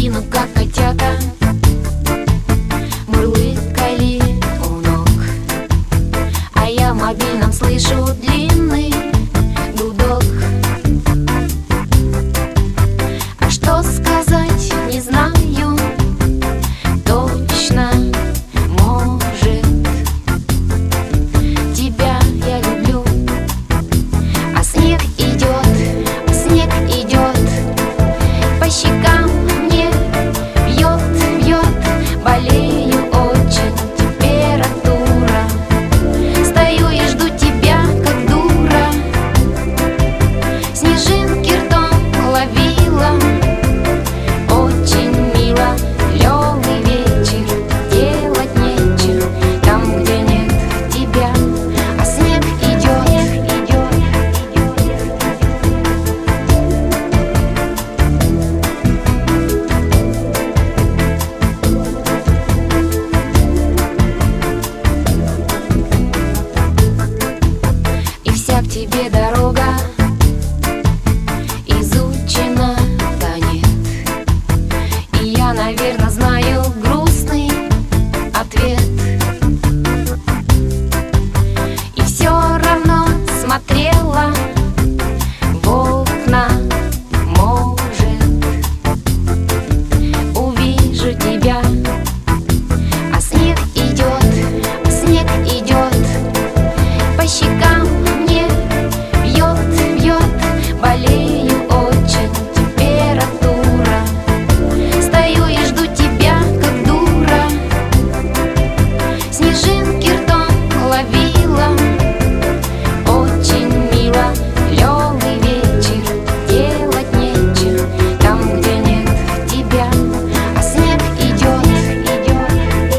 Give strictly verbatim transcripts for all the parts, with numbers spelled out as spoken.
спину, как котята, мурлыкали у ног. А я в мобильном слышу длинный гудок. А что сказать, не знаю точно. Может, тебя я люблю. А снег идет, снег идет, по щекам мне бьет, бьет, болею очень, температура. Стою и жду тебя, как дура. Снежинки ртом ловила, очень мило. Лёгкий вечер, делать нечего там, где нет тебя. А снег идет, идет, и вся к тебе дорога изучена, да нет. И я, наверное, знаю грустный ответ. И все равно смотрела в окна. Может, увижу тебя. А снег идет, снег идет, по щекам мне бьет, бьет, болею очень, температура. Стою и жду тебя, как дура. Снежинки ртом ловила, очень мило. Лёгкий вечер, делать нечего там, где нет тебя. А снег идет, идет,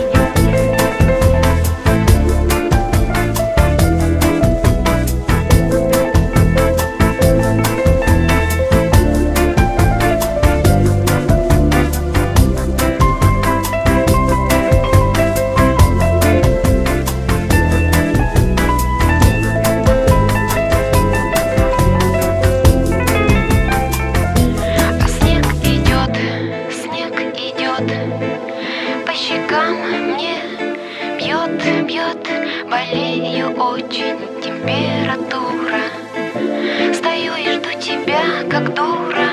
а снег идет, снег идет, по щекам мне бьет, бьет, болею очень, температура. Стою и жду тебя, как дура.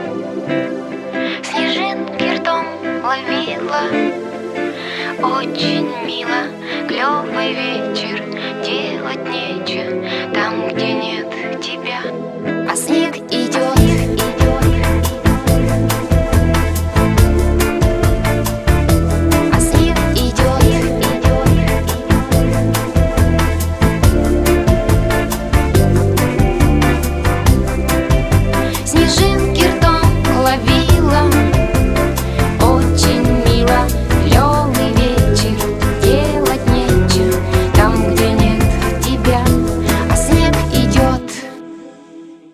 Снежинки ртом ловила, очень мило. Клёвый вечер, делать нечего там, где нет